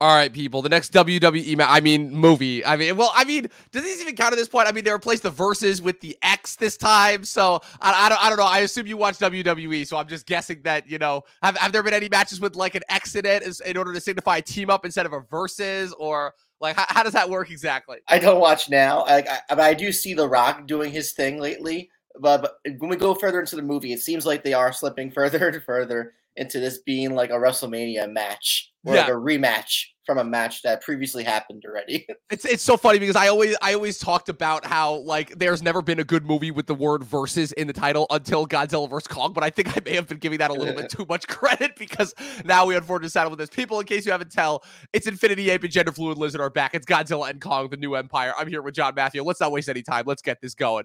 All right, people. The next WWE movie. Does this even count at this point? I mean, they replaced the verses with the X this time, so I don't know. I assume you watch WWE, so I'm just guessing that have there been any matches with like an X in it in order to signify a team up instead of a versus, or like how does that work exactly? I don't watch now. I do see The Rock doing his thing lately, but when we go further into the movie, it seems like they are slipping further and further into this being like a WrestleMania match or like a rematch from a match that previously happened already. It's so funny because I always talked about how like there's never been a good movie with the word versus in the title until Godzilla vs. Kong, but I think I may have been giving that a little bit too much credit because now we unfortunately settled with this. People, in case you haven't tell, it's Infinity Ape and Gender Fluid Lizard are back. It's Godzilla and Kong, the New Empire. I'm here with John Matthew. Let's not waste any time. Let's get this going.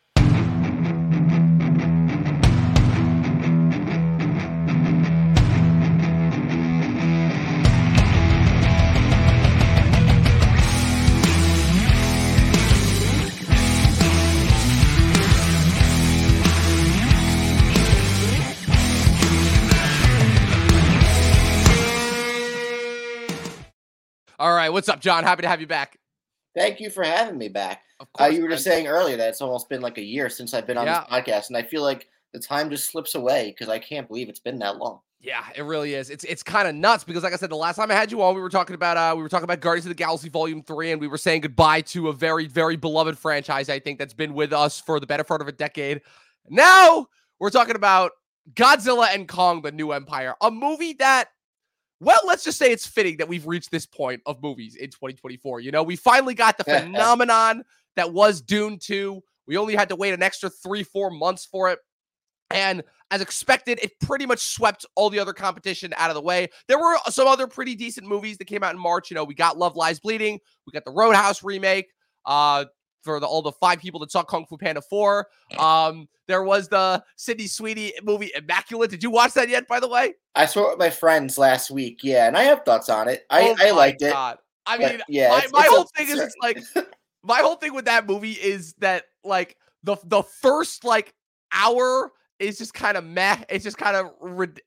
All right, what's up, John? Happy to have you back. Thank you for having me back. Of course, you were just saying earlier that it's almost been like a year since I've been on this podcast, and I feel like the time just slips away because I can't believe it's been that long. Yeah, it really is. It's kind of nuts because, like I said, the last time I had you on, we were talking about Guardians of the Galaxy Volume 3, and we were saying goodbye to a very, very beloved franchise, I think, that's been with us for the better part of a decade. Now we're talking about Godzilla and Kong, the New Empire, a movie that, well, let's just say it's fitting that we've reached this point of movies in 2024. We finally got the phenomenon that was Dune 2. We only had to wait an extra 3-4 months for it. And as expected, it pretty much swept all the other competition out of the way. There were some other pretty decent movies that came out in March. We got Love Lies Bleeding. We got the Roadhouse remake. For all the 5 people that saw Kung Fu Panda 4. There was the Sydney Sweeney movie Immaculate. Did you watch that yet, by the way? I saw it with my friends last week, yeah, and I have thoughts on it. I liked it. I mean, yeah, my whole thing is, it's like, my whole thing with that movie is that, like, the first, like, hour is just kind of meh. It's just kind of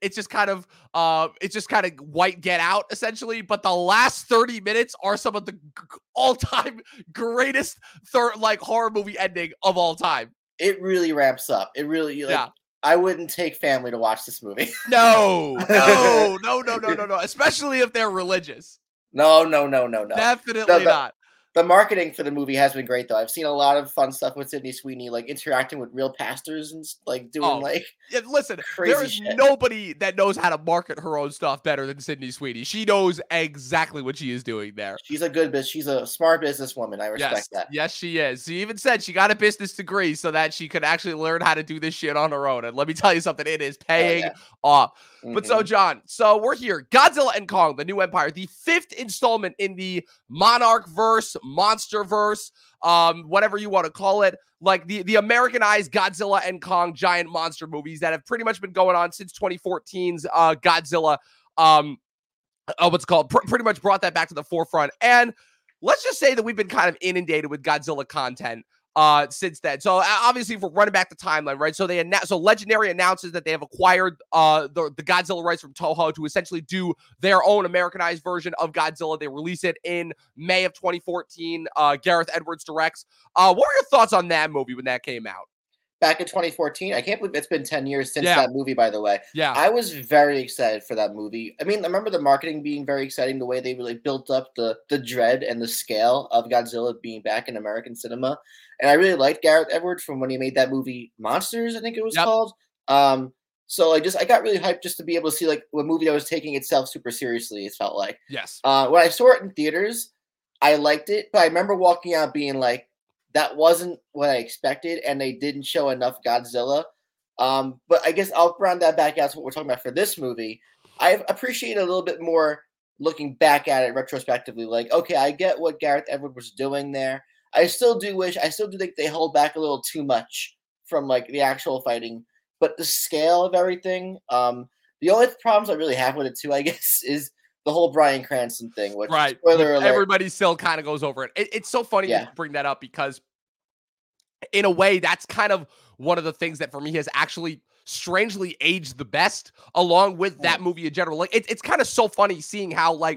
white Get Out, essentially. But the last 30 minutes are some of the all-time greatest horror movie ending of all time. It really ramps up. It really, I wouldn't take family to watch this movie. No. Especially if they're religious. No. Definitely not. The marketing for the movie has been great, though. I've seen a lot of fun stuff with Sydney Sweeney, like interacting with real pastors and like doing listen, there is nobody that knows how to market her own stuff better than Sydney Sweeney. She knows exactly what she is doing there. She's a smart businesswoman. I respect that. Yes, she is. She even said she got a business degree so that she could actually learn how to do this shit on her own. And let me tell you something, it is paying off. Mm-hmm. But so, John, we're here. Godzilla and Kong, the New Empire, the 5th installment in the Monarch-verse, Monster-verse, whatever you want to call it, like the Americanized Godzilla and Kong giant monster movies that have pretty much been going on since 2014's Godzilla, pretty much brought that back to the forefront. And let's just say that we've been kind of inundated with Godzilla content since then. So obviously, if we're running back the timeline, right? So Legendary announces that they have acquired the Godzilla rights from Toho to essentially do their own Americanized version of Godzilla. They release it in May of 2014. Gareth Edwards directs. What were your thoughts on that movie when that came out? Back in 2014, I can't believe it's been 10 years since that movie, by the way. Yeah. I was very excited for that movie. I mean, I remember the marketing being very exciting, the way they really built up the dread and the scale of Godzilla being back in American cinema. And I really liked Gareth Edwards from when he made that movie Monsters, I think it was called. So I got really hyped just to be able to see like a movie that was taking itself super seriously, it felt like. Yes. When I saw it in theaters, I liked it, but I remember walking out being like, that wasn't what I expected, and they didn't show enough Godzilla. But I guess I'll round that back out to what we're talking about for this movie. I appreciate a little bit more looking back at it retrospectively. Like, okay, I get what Gareth Edwards was doing there. I still do think they hold back a little too much from like the actual fighting, but the scale of everything. The only problems I really have with it too, I guess, is the whole Bryan Cranston thing, which spoiler alert, everybody still kind of goes over it. It's so funny to bring that up because in a way that's kind of one of the things that for me has actually strangely aged the best along with that movie in general. Like it's kind of so funny seeing how like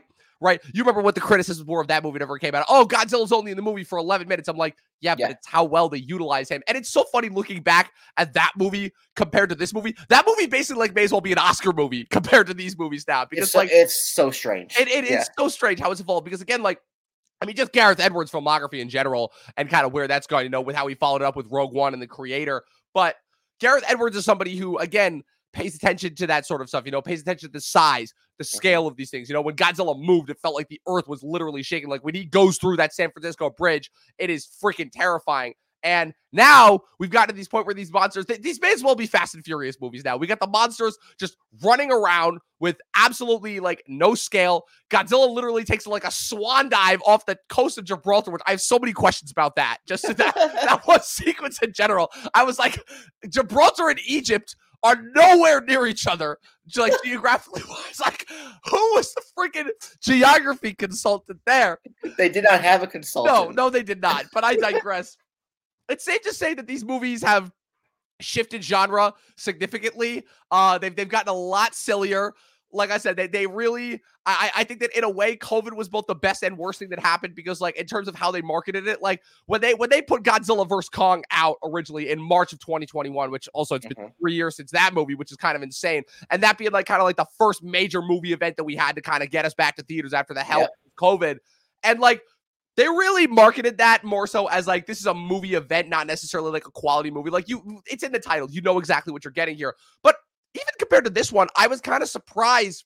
right? You remember what the criticisms were of that movie whenever it came out. Oh, Godzilla's only in the movie for 11 minutes. I'm like, yeah, but it's how well they utilize him. And it's so funny looking back at that movie compared to this movie. That movie basically like may as well be an Oscar movie compared to these movies now. Because it's so strange. It is so strange how it's evolved. Because again, like, I mean, just Gareth Edwards' filmography in general and kind of where that's going, with how he followed it up with Rogue One and The Creator. But Gareth Edwards is somebody who, again, pays attention to that sort of stuff, pays attention to the size, the scale of these things. When Godzilla moved, it felt like the earth was literally shaking. Like when he goes through that San Francisco bridge, it is freaking terrifying. And now we've gotten to this point where these monsters, these may as well be Fast and Furious movies now. We got the monsters just running around with absolutely like no scale. Godzilla literally takes like a swan dive off the coast of Gibraltar, which I have so many questions about that. Just that one sequence in general. I was like, Gibraltar and Egypt are nowhere near each other, like geographically wise. Like, who was the freaking geography consultant there? They did not have a consultant. No, they did not. But I digress. It's safe to say that these movies have shifted genre significantly. They've gotten a lot sillier. Like I said, they really, I think that in a way, COVID was both the best and worst thing that happened because, like, in terms of how they marketed it, like when they put Godzilla vs. Kong out originally in March of 2021, which also it's been 3 years since that movie, which is kind of insane, and that being like kind of like the first major movie event that we had to kind of get us back to theaters after the hell of COVID, and like. They really marketed that more so as like, this is a movie event, not necessarily like a quality movie. Like it's in the title. You know exactly what you're getting here. But even compared to this one, I was kind of surprised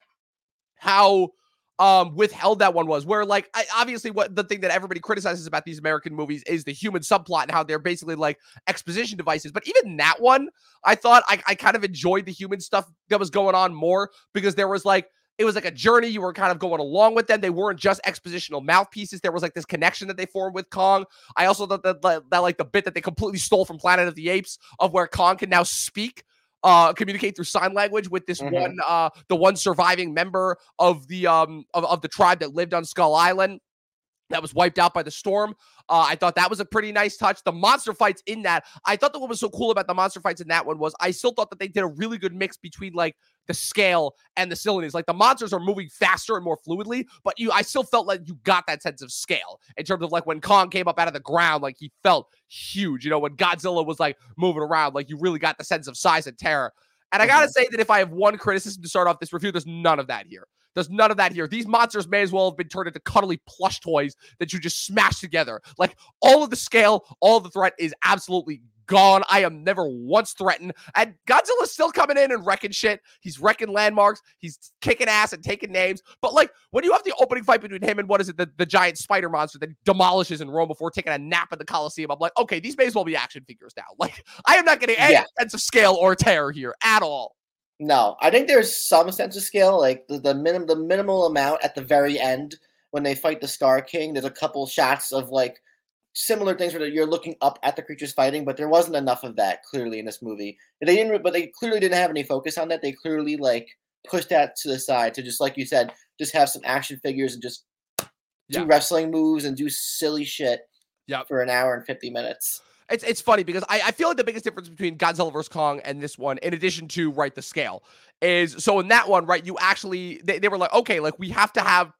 how withheld that one was. Where like, obviously what the thing that everybody criticizes about these American movies is the human subplot and how they're basically like exposition devices. But even that one, I thought I kind of enjoyed the human stuff that was going on more because there was like, it was like a journey. You were kind of going along with them. They weren't just expositional mouthpieces. There was like this connection that they formed with Kong. I also thought that like the bit that they completely stole from Planet of the Apes of where Kong can now communicate through sign language with this the one surviving member of the tribe that lived on Skull Island that was wiped out by the storm. I thought that was a pretty nice touch. The monster fights in that, I thought that what was so cool about the monster fights in that one was I still thought that they did a really good mix between like the scale and the silliness. Like the monsters are moving faster and more fluidly, but I still felt like you got that sense of scale in terms of like when Kong came up out of the ground, like he felt huge. When Godzilla was like moving around, like you really got the sense of size and terror. And I gotta say that if I have one criticism to start off this review, there's none of that here. There's none of that here. These monsters may as well have been turned into cuddly plush toys that you just smash together. Like all of the scale, all of the threat is absolutely gone. I am never once threatened. And Godzilla's still coming in and wrecking shit. He's wrecking landmarks. He's kicking ass and taking names. But like when you have the opening fight between him and what is it, the giant spider monster that demolishes in Rome before taking a nap at the Coliseum, I'm like, okay, these may as well be action figures now. Like I am not getting any sense of scale or terror here at all. No, I think there's some sense of scale, like the minimal amount at the very end when they fight the Scar King. There's a couple shots of like similar things where you're looking up at the creatures fighting, but there wasn't enough of that clearly in this movie. They clearly didn't have any focus on that. They clearly like pushed that to the side to just like you said, just have some action figures and just do wrestling moves and do silly shit for an hour and 50 minutes. It's funny because I feel like the biggest difference between Godzilla vs. Kong and this one, in addition to, the scale, is so in that one, you actually, they were like, okay, like we have to have,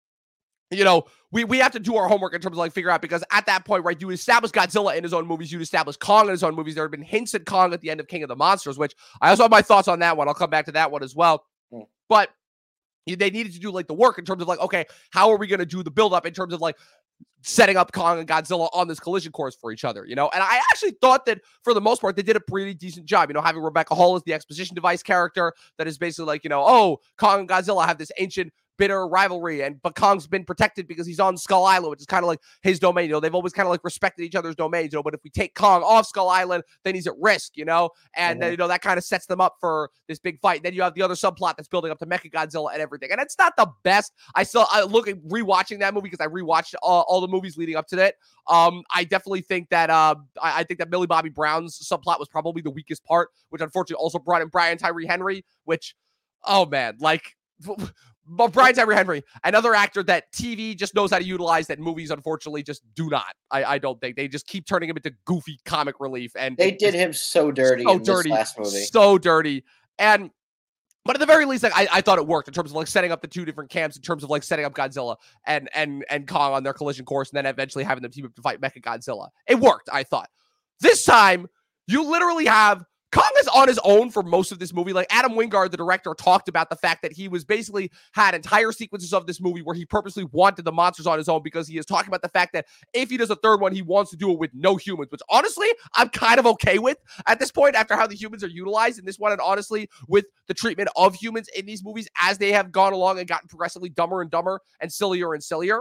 we have to do our homework in terms of like figure out, because at that point, you establish Godzilla in his own movies, you establish Kong in his own movies. There have been hints at Kong at the end of King of the Monsters, which I also have my thoughts on that one. I'll come back to that one as well. But they needed to do like the work in terms of like, okay, how are we going to do the buildup in terms of like setting up Kong and Godzilla on this collision course for each other, And I actually thought that for the most part, they did a pretty decent job, having Rebecca Hall as the exposition device character that is basically like, oh, Kong and Godzilla have this ancient bitter rivalry, but Kong's been protected because he's on Skull Island, which is kind of like his domain. They've always kind of like respected each other's domains, but if we take Kong off Skull Island, then he's at risk, and then, that kind of sets them up for this big fight. Then you have the other subplot that's building up to Mechagodzilla and everything. And it's not the best. I look at rewatching that movie because I rewatched all the movies leading up to that. I definitely think that I think that Millie Bobby Brown's subplot was probably the weakest part, which unfortunately also brought in Brian Tyree Henry, which, oh man, like But Brian Tyree Henry, another actor that TV just knows how to utilize that movies unfortunately just do not. I don't think. They just keep turning him into goofy comic relief, and they did him so dirty in this last movie. So dirty. And But at the very least, like I thought it worked in terms of like setting up the two different camps, in terms of like setting up Godzilla and Kong on their collision course, and then eventually having them team up to fight Mecha Godzilla. It worked, I thought. This time, you literally have Kong is on his own for most of this movie. Like Adam Wingard, the director, talked about the fact that he was basically had entire sequences of this movie where he purposely wanted the monsters on his own, because he is talking about the fact that if he does a third one, he wants to do it with no humans, which honestly, I'm kind of okay with at this point after how the humans are utilized in this one. And honestly, with the treatment of humans in these movies as they have gone along and gotten progressively dumber and dumber and sillier and sillier.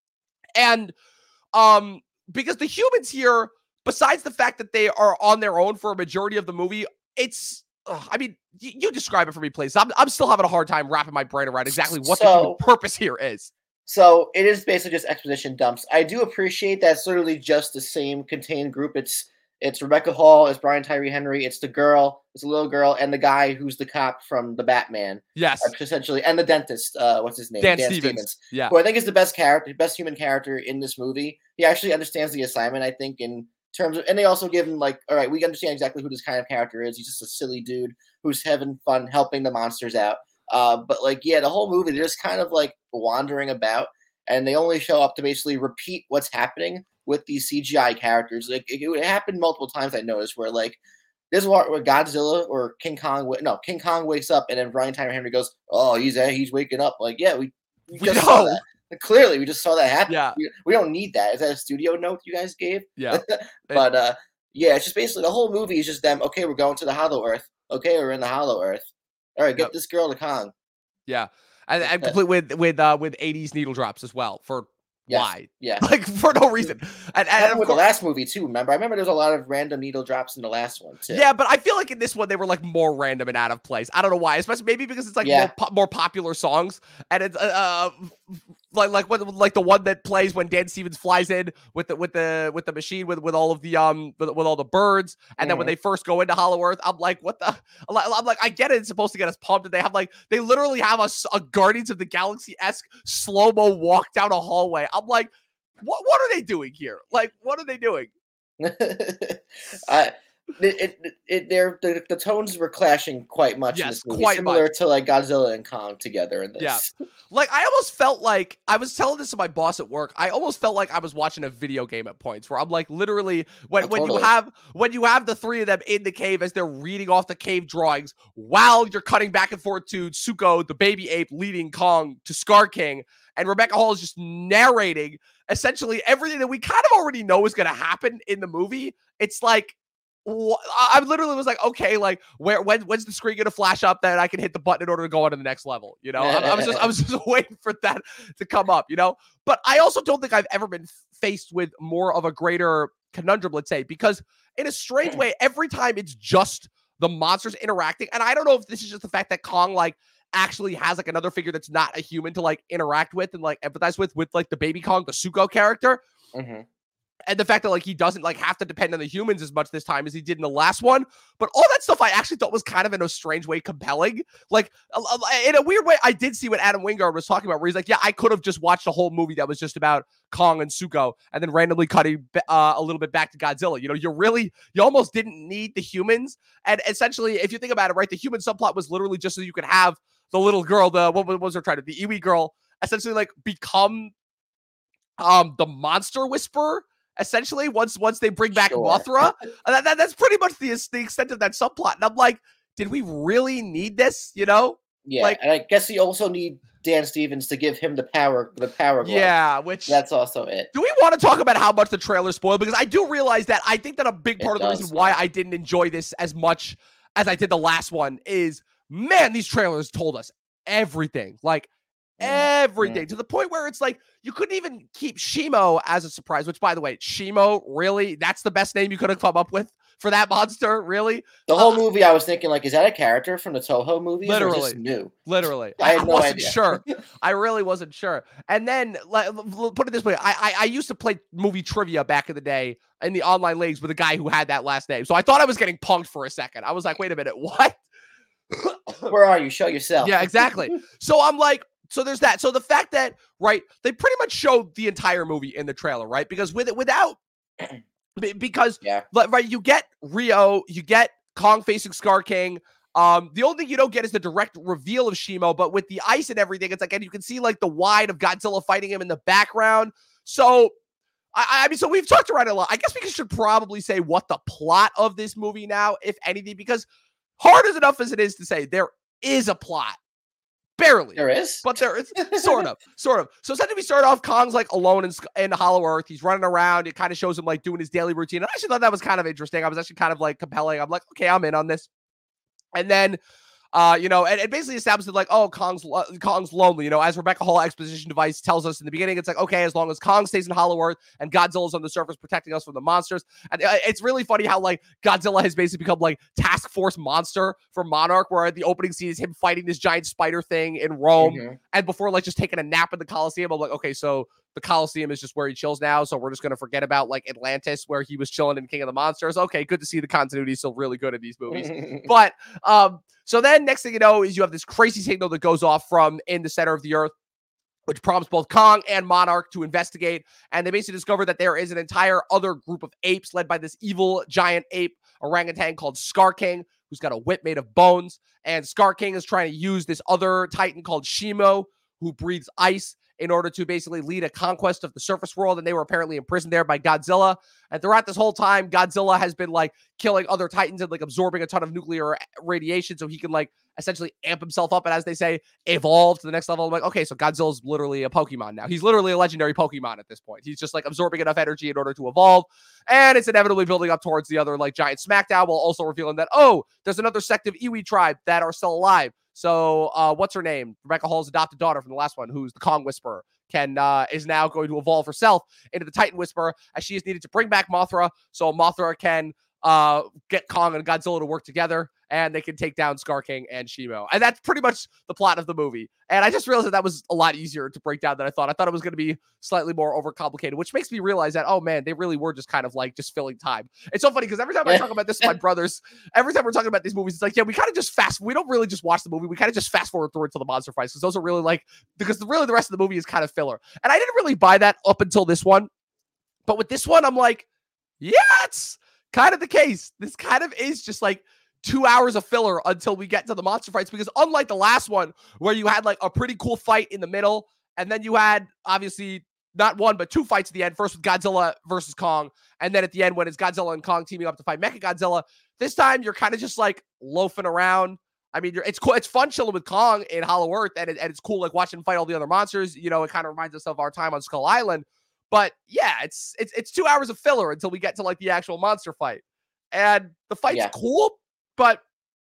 And because the humans here, besides the fact that they are on their own for a majority of the movie, it's, I mean, you describe it for me, please. I'm still having a hard time wrapping my brain around exactly what the human purpose here is. So it is basically just exposition dumps. I do appreciate that it's literally just the same contained group. It's Rebecca Hall, it's Brian Tyree Henry, it's the girl, it's a little girl, and the guy who's the cop from the Batman. Yes. Essentially, and the dentist, what's his name? Dan Stevens. Yeah. Who I think is the best human character in this movie. He actually understands the assignment, I think, in terms of, and they also give him like, all right, we understand exactly who this kind of character is. He's just a silly dude who's having fun helping the monsters out. But like, yeah, the whole movie, they're just kind of like wandering about, and they only show up to basically repeat what's happening with these CGI characters. Like it happened multiple times, I noticed, where like this where Godzilla or King Kong wakes up, and then Brian Tyree Henry goes, "Oh, he's waking up." Like, yeah, we just saw that. Clearly, we just saw that happen. Yeah. We don't need that. Is that a studio note you guys gave? Yeah. But yeah, it's just basically the whole movie is just them. Okay, we're going to the Hollow Earth. Okay, we're in the Hollow Earth. All right, get this girl to Kong. Yeah, and complete with 80s needle drops as well for. Yes. Why? Yeah. Like for no reason. And with the last movie too, remember? I remember there's a lot of random needle drops in the last one too. Yeah, but I feel like in this one they were like more random and out of place. I don't know why, especially maybe because it's like more popular songs, and it's like the one that plays when Dan Stevens flies in with the machine with all of the with all the birds, and then when they first go into Hollow Earth, I'm like, what the? I'm like, I get it, it's supposed to get us pumped, and they have like they literally have a Guardians of the Galaxy-esque slow-mo walk down a hallway. I'm like, what are they doing here? Like, what are they doing? The tones were clashing quite much. Yes, in this movie, quite similar much. to like Godzilla and Kong together in this. Yeah, like I almost felt like I was telling this to my boss at work. I almost felt like I was watching a video game at points where I'm like, literally, when you have the three of them in the cave as they're reading off the cave drawings while you're cutting back and forth to Tsuko, the baby ape, leading Kong to Scar King, and Rebecca Hall is just narrating essentially everything that we kind of already know is going to happen in the movie. It's like, I literally was like, okay, like when's the screen gonna flash up that I can hit the button in order to go on to the next level? You know, I was just waiting for that to come up, you know. But I also don't think I've ever been faced with more of a greater conundrum, let's say, because in a strange way, every time it's just the monsters interacting, and I don't know if this is just the fact that Kong like actually has like another figure that's not a human to like interact with and like empathize with like the baby Kong, the Tsuko character. Mm-hmm. And the fact that like he doesn't like have to depend on the humans as much this time as he did in the last one, but all that stuff I actually thought was kind of in a strange way compelling. Like in a weird way, I did see what Adam Wingard was talking about, where he's like, "Yeah, I could have just watched a whole movie that was just about Kong and Tsuko, and then randomly cutting a little bit back to Godzilla. You know, you almost didn't need the humans. And essentially, if you think about it, right, the human subplot was literally just so you could have the little girl, what was her title, the Iwi girl, essentially like become the monster whisperer." Essentially, once they bring back Mothra, that's pretty much the extent of that subplot. And I'm like, did we really need this? You know? Yeah, like, and I guess you also need Dan Stevens to give him the power glove. Yeah, which that's also it. Do we want to talk about how much the trailer spoiled? Because I do realize that I think that a big part of the reason why I didn't enjoy this as much as I did the last one is, man, these trailers told us everything. Like, everything to the point where it's like you couldn't even keep Shimo as a surprise, which by the way, Shimo, really, that's the best name you could have come up with for that monster? Really? The whole movie I was thinking, like, is that a character from the Toho movies? Literally. Or just new? Literally. I had no wasn't idea. sure. I really wasn't sure. And then put it this way, I used to play movie trivia back in the day in the online leagues with a guy who had that last name. So I thought I was getting punked for a second. I was like, wait a minute, what? Where are you? Show yourself. Yeah, exactly. So I'm like, so there's that. So the fact that, right, they pretty much showed the entire movie in the trailer, right? Because right, you get Rio, you get Kong facing Scar King, The only thing you don't get is the direct reveal of Shimo, but with the ice and everything, it's like, and you can see like the wide of Godzilla fighting him in the background. So, I mean, so we've talked around it a lot. I guess we should probably say what the plot of this movie now, if anything, because hard as enough as it is to say, there is a plot. Barely. There is? But there is, sort of. So essentially we start off, Kong's like alone in Hollow Earth. He's running around. It kind of shows him like doing his daily routine. And I actually thought that was kind of interesting. I was actually kind of like compelling. I'm like, okay, I'm in on this. And then, you know, and it basically establishes like, oh, Kong's lonely. You know, as Rebecca Hall exposition device tells us in the beginning, it's like, okay, as long as Kong stays in Hollow Earth and Godzilla's on the surface protecting us from the monsters. And it's really funny how like Godzilla has basically become like Task Force Monster for Monarch, where the opening scene is him fighting this giant spider thing in Rome, and before like just taking a nap in the Coliseum. I'm like, okay, so the Coliseum is just where he chills now, so we're just gonna forget about like Atlantis, where he was chilling in King of the Monsters. Okay, good to see the continuity is still really good in these movies. But so then next thing you know is you have this crazy signal that goes off from in the center of the earth, which prompts both Kong and Monarch to investigate. And they basically discover that there is an entire other group of apes led by this evil giant ape orangutan called Scar King, who's got a whip made of bones. And Scar King is trying to use this other titan called Shimo, who breathes ice, in order to basically lead a conquest of the surface world. And they were apparently imprisoned there by Godzilla. And throughout this whole time, Godzilla has been like killing other titans and like absorbing a ton of nuclear radiation so he can like essentially amp himself up and, as they say, evolve to the next level. I'm like, okay, so Godzilla's literally a Pokemon now. He's literally a legendary Pokemon at this point. He's just like absorbing enough energy in order to evolve. And it's inevitably building up towards the other like giant smackdown, while also revealing that, oh, there's another sect of Iwi tribe that are still alive. So what's her name? Rebecca Hall's adopted daughter from the last one, who's the Kong Whisperer, is now going to evolve herself into the Titan Whisperer, as she is needed to bring back Mothra, so Mothra can get Kong and Godzilla to work together, and they can take down Scar King and Shimo. And that's pretty much the plot of the movie. And I just realized that was a lot easier to break down than I thought. I thought it was going to be slightly more overcomplicated, which makes me realize that, oh man, they really were just kind of like just filling time. It's so funny because every time I talk about this with my brothers, every time we're talking about these movies, it's like, yeah, we kind of just we don't really just watch the movie. We kind of just fast forward through it to the monster fights, because those are really like, because really the rest of the movie is kind of filler. And I didn't really buy that up until this one. But with this one, I'm like, yeah, it's kind of the case. This kind of is just like 2 hours of filler until we get to the monster fights, because unlike the last one where you had like a pretty cool fight in the middle, and then you had obviously not one but two fights at the end, first with Godzilla versus Kong, and then at the end when it's Godzilla and Kong teaming up to fight Mechagodzilla, this time you're kind of just like loafing around. I mean, it's cool. It's fun chilling with Kong in Hollow Earth, and it's cool like watching him fight all the other monsters. You know, it kind of reminds us of our time on Skull Island. But yeah, it's 2 hours of filler until we get to like the actual monster fight. And the fight's cool, but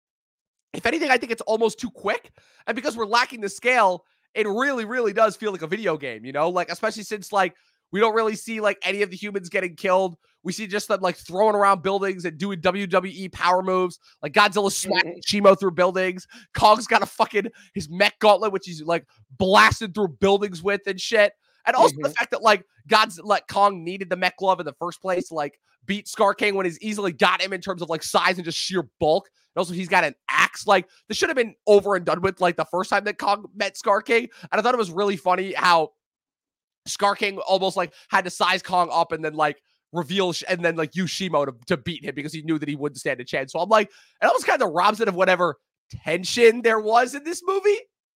if anything, I think it's almost too quick. And because we're lacking the scale, it really, really does feel like a video game, you know, like, especially since like we don't really see like any of the humans getting killed. We see just them like throwing around buildings and doing WWE power moves. Like Godzilla smacking Shimo through buildings. Kong's got his mech gauntlet, which he's like blasted through buildings with and shit. And also the fact that like Kong needed the mech glove in the first place to like beat Scar King when he's easily got him in terms of like size and just sheer bulk. And also he's got an axe. Like this should have been over and done with like the first time that Kong met Scar King. And I thought it was really funny how Scar King almost like had to size Kong up and then like reveal and then like use Shimo to beat him because he knew that he wouldn't stand a chance. So I'm like, it almost kind of robs it of whatever tension there was in this movie.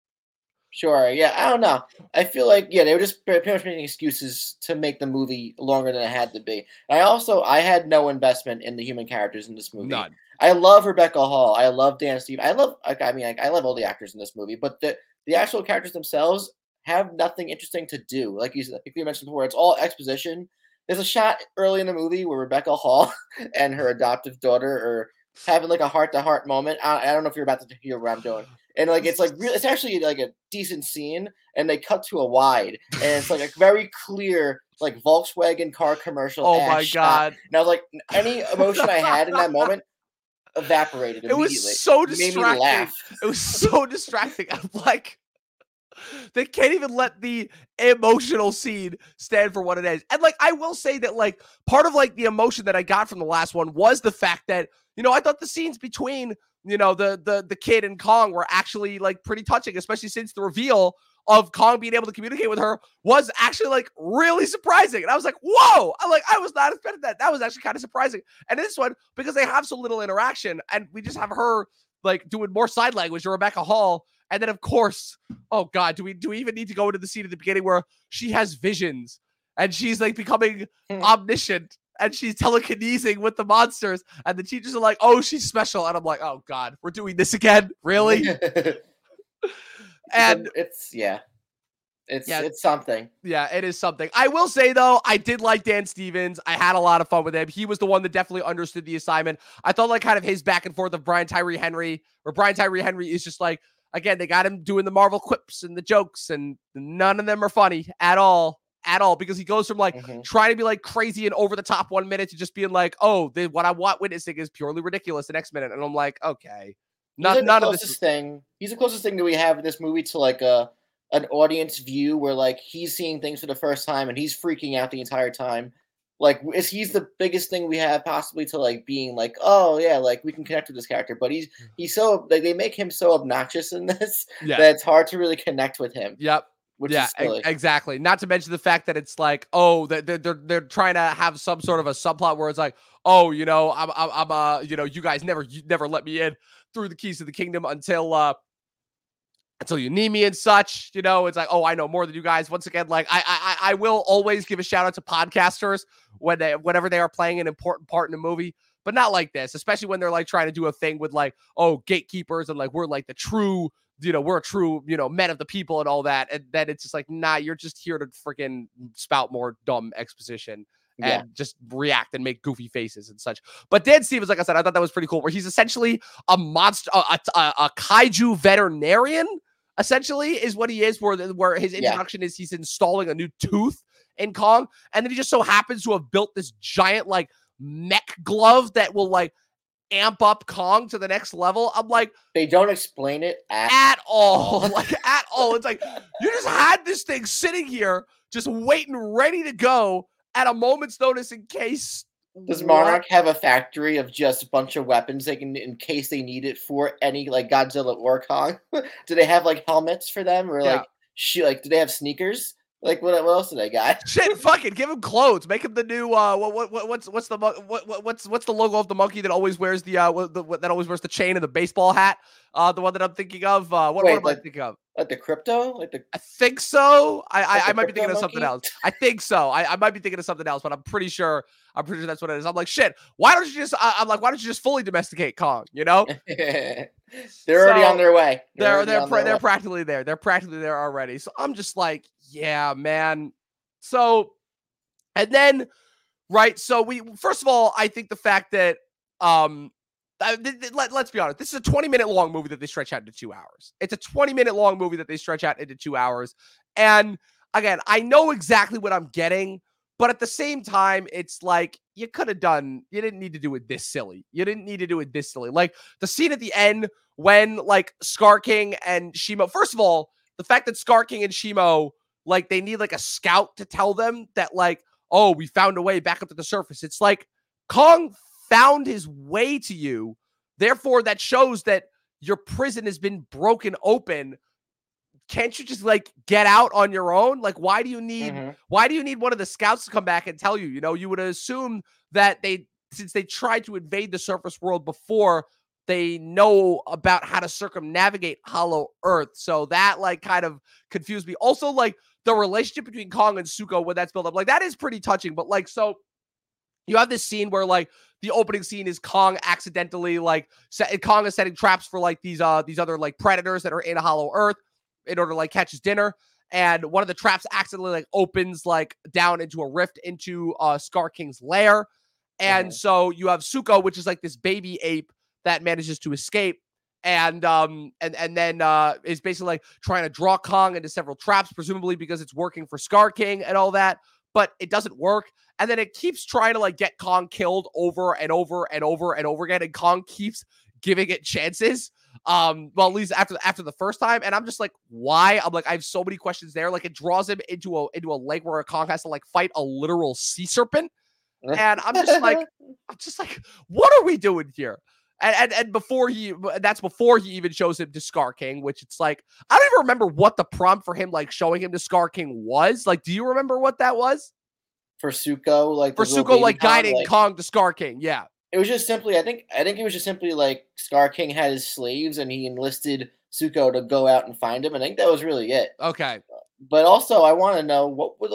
Sure. Yeah. I don't know. I feel like, yeah, they were just pretty much making excuses to make the movie longer than it had to be. I had no investment in the human characters in this movie. None. I love Rebecca Hall. I love Dan Steve. I love all the actors in this movie, but the actual characters themselves have nothing interesting to do. Like you mentioned before, it's all exposition. There's a shot early in the movie where Rebecca Hall and her adoptive daughter are having like a heart-to-heart moment. I don't know if you're about to hear what I'm doing. And like it's like it's actually like a decent scene, and they cut to a wide, and it's like a very clear like Volkswagen car commercial. Oh my god! And I was like, any emotion I had in that moment evaporated immediately. It was so distracting. It made me laugh. It was so distracting. I'm like, they can't even let the emotional scene stand for what it is. And like, I will say that like part of like the emotion that I got from the last one was the fact that, you know, I thought the scenes between, you know, the kid and Kong were actually like pretty touching, especially since the reveal of Kong being able to communicate with her was actually like really surprising. And I was like, whoa, I was not expecting that. That was actually kind of surprising. And this one, because they have so little interaction and we just have her like doing more side language to Rebecca Hall. And then, of course, oh God, do we even need to go into the scene at the beginning where she has visions and she's like becoming omniscient and she's telekinesing with the monsters, and the teachers are like, "Oh, she's special," and I'm like, "Oh God, we're doing this again, really?" And it's something. Yeah, it is something. I will say, though, I did like Dan Stevens. I had a lot of fun with him. He was the one that definitely understood the assignment. I thought like kind of his back and forth of Brian Tyree Henry, where Brian Tyree Henry is just like, again, they got him doing the Marvel quips and the jokes, and none of them are funny at all. At all, because he goes from like trying to be like crazy and over the top 1 minute to just being like, "Oh, what I want witnessing is purely ridiculous" the next minute, and I'm like, okay, none of this. He's the closest thing that we have in this movie to like an audience view where like he's seeing things for the first time and he's freaking out the entire time. Like he's the biggest thing we have possibly to like being like, oh yeah, like we can connect with this character, but he's so like they make him so obnoxious in this that it's hard to really connect with him. Yep. Exactly. Not to mention the fact that it's like, oh, they're trying to have some sort of a subplot where it's like, oh, you know, I'm you know, you guys never let me in through the keys to the kingdom until you need me and such. You know, it's like, oh, I know more than you guys. Once again, like I will always give a shout out to podcasters whenever they are playing an important part in a movie, but not like this, especially when they're like trying to do a thing with like, oh, gatekeepers and like we're like the true. You know, we're a true, you know, men of the people and all that. And then it's just like, nah, you're just here to freaking spout more dumb exposition and just react and make goofy faces and such. But Dan Stevens, like I said, I thought that was pretty cool, where he's essentially a monster, a kaiju veterinarian, essentially, is what he is, where his introduction is he's installing a new tooth in Kong. And then he just so happens to have built this giant, like, mech glove that will, like, amp up Kong to the next level. I'm like, they don't explain it at all. Like at all. It's like you just had this thing sitting here just waiting ready to go at a moment's notice in case. Does Monarch have a factory of just a bunch of weapons they can, in case they need it for any like Godzilla or Kong? Do they have like helmets for them, or like do they have sneakers? Like what else do they got? Shit, fucking give him clothes. Make him the new what's the logo of the monkey that always wears that always wears the chain and the baseball hat? The one that I'm thinking of. What am I thinking of? Like the crypto? I think so. I might be thinking of something else. I think so. I might be thinking of something else, but I'm pretty sure that's what it is. I'm like, shit, why don't you just fully domesticate Kong, you know? They're already on their way. They're practically there. They're practically there already. So I'm just like, yeah, man. So, and then, right. So first of all, I think the fact that, let's be honest, this is a 20-minute long movie that they stretch out into 2 hours. It's a 20-minute long movie that they stretch out into 2 hours. And again, I know exactly what I'm getting, but at the same time, it's like you didn't need to do it this silly. Like the scene at the end when like Scar King and Shimo, first of all, the fact that Scar King and Shimo, like they need like a scout to tell them that like, oh, we found a way back up to the surface. It's like Kong found his way to you. Therefore, that shows that your prison has been broken open. Can't you just like get out on your own? Like, why do you need one of the scouts to come back and tell you? You know, you would assume that since they tried to invade the surface world before, they know about how to circumnavigate Hollow Earth. So that like kind of confused me. Also, like the relationship between Kong and Zuko when that's built up, like that is pretty touching. But like, so you have this scene where like the opening scene is Kong accidentally like Kong is setting traps for like these other like predators that are in Hollow Earth in order to like catch his dinner. And one of the traps accidentally like opens like down into a rift into Scar King's lair. And so you have Zuko, which is like this baby ape that manages to escape. And then is basically like trying to draw Kong into several traps, presumably because it's working for Scar King and all that, but it doesn't work. And then it keeps trying to like get Kong killed over and over and over and over again. And Kong keeps giving it chances. Well, at least after the first time. And I'm just like, why? I'm like, I have so many questions there. Like it draws him into a lake where Kong has to like fight a literal sea serpent. And I'm just like, what are we doing here? And that's before he even shows him to Scar King, which it's like, I don't even remember what the prompt for him, like showing him to Scar King was. Like, do you remember what that was? For Zuko, like guiding Kong to Scar King. Yeah. It was just simply, I think it was just simply like Scar King had his slaves and he enlisted Zuko to go out and find him. I think that was really it. Okay. But also, I want to know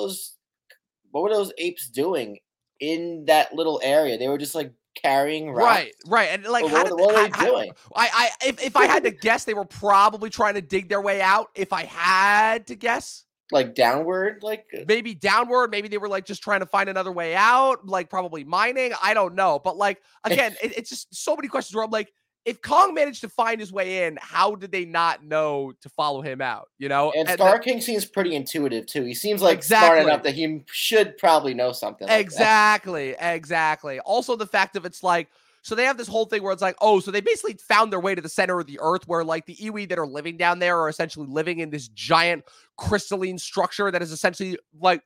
what were those apes doing in that little area? They were just like carrying Right, rocks. right, and like, What were they doing? if I had to guess, they were probably trying to dig their way out. If I had to guess, Like downward, like maybe downward, maybe they were like just trying to find another way out, like probably mining. I don't know, but like again, it's just so many questions where I'm like, if Kong managed to find his way in, how did they not know to follow him out? You know, and Scar King seems pretty intuitive too. He seems like smart enough that he should probably know something. Exactly, exactly. Also, the fact of it's like, so they have this whole thing where it's like, oh, so they basically found their way to the center of the earth where like the Iwi that are living down there are essentially living in this giant crystalline structure that is essentially like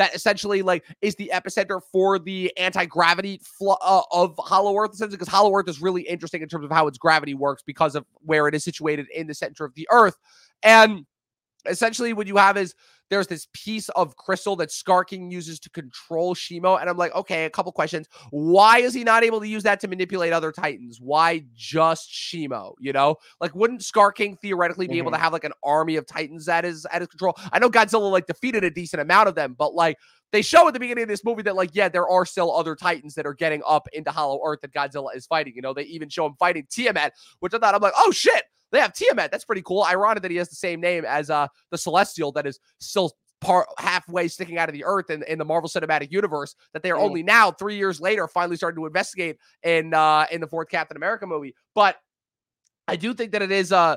is the epicenter for the anti-gravity of Hollow Earth, essentially, because Hollow Earth is really interesting in terms of how its gravity works because of where it is situated in the center of the earth. And essentially what you have is there's this piece of crystal that Scar King uses to control Shimo. And I'm like, okay, a couple questions. Why is he not able to use that to manipulate other Titans? Why just Shimo? You know, like, wouldn't Scar King theoretically be able to have like an army of Titans at his control? I know Godzilla like defeated a decent amount of them, but like they show at the beginning of this movie that like, yeah, there are still other Titans that are getting up into Hollow Earth that Godzilla is fighting. You know, they even show him fighting Tiamat, which I thought, I'm like, oh shit. They have Tiamat. That's pretty cool. Ironic that he has the same name as the Celestial that is still halfway sticking out of the earth in the Marvel Cinematic Universe that they are only now 3 years later finally starting to investigate in the fourth Captain America movie. But I do think that it is that